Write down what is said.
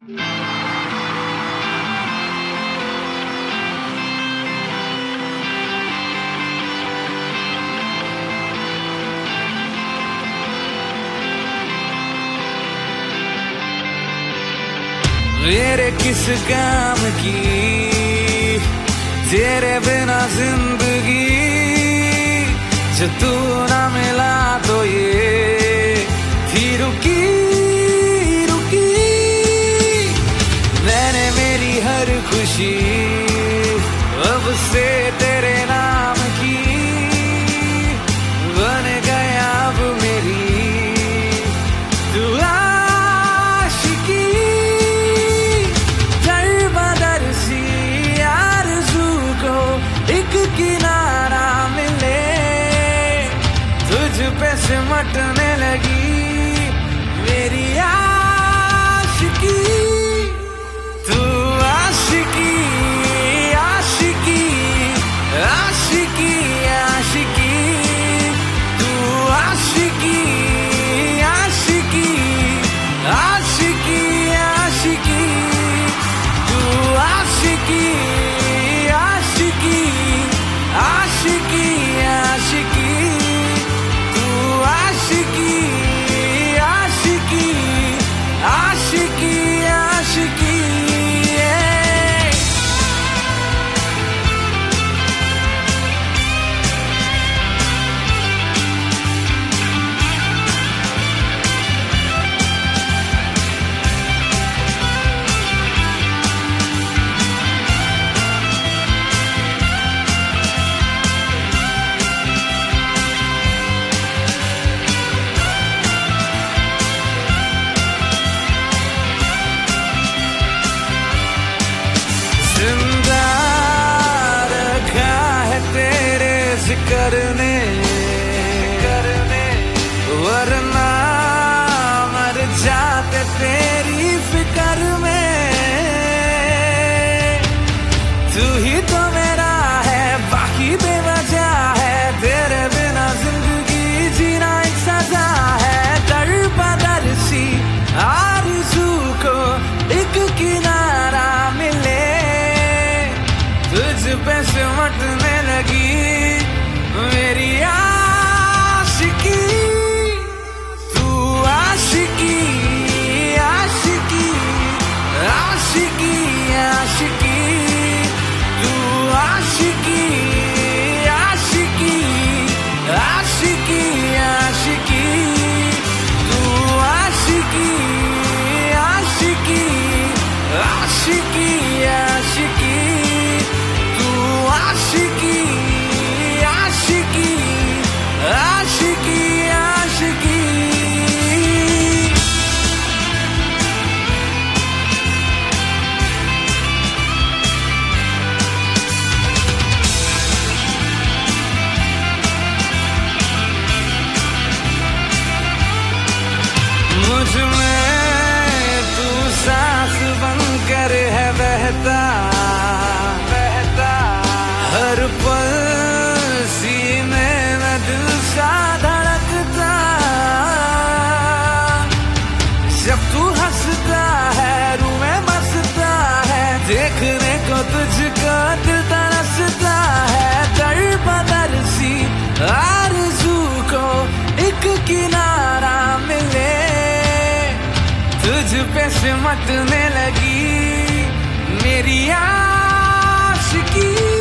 मेरे किस काम की तेरे बिना जिंदगी, जो तू ना मिला तो ये थी रुकी रुकी। मैंने मेरी हर खुशी अब से तेरे नाम की, बन गया अब मेरी तू आशिकी। दर सी आरज़ू को एक किनारा मिले, तुझ पे सिमटने लगी मेरी आशिकी। तू आशिकी आशिकी आशिकी आशिकी, तू आशिकी आशिकी आशिकी आशिकी, तू आशिकी आशिकी आशिकी आशिकी, तू आशिकी आशिकी आशिकी आशिकी। जिंदा रखा है तेरे जिक्र ने, वरना मर जाते तेरी फिक्र में। तू ही तो मेरा है, बाकी बेवजह है, तेरे बिना जिंदगी जीना एक सजा है। दर बदर सी आरज़ू को एक किनारा मिले, तुझ पे सिमटने लगी मेरी आशिकी। तू आशिकी आशिकी आशिकी आशिकी, तू आशिकी आशिकी आशिकी आशिकी, तू आशिकी आशिकी आशिकी आशिकी, तू आशिकी आशिकी आशिकी आशिकी। मुझ में तू सांस बनकर है बहता, हर पल सीने में दिल सा धड़कता। जब तू हंसता है रूह में बसता है, देखने को तुझको दिल तरसता है। दर बदर सी आरज़ू को एक किनारा मिले, तुझ पे सिमटने लगी मेरी आशिकी।